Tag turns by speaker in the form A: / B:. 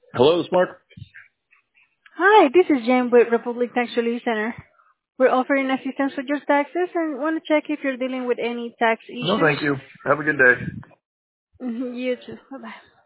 A: Hello, this is Mark.
B: Hi, this is Jen with Republic Tax Relief Center. We're offering assistance with your taxes and want to check if you're dealing with any tax
A: No,
B: issues.
A: thank you. Have a good day.
B: You too. Bye-bye.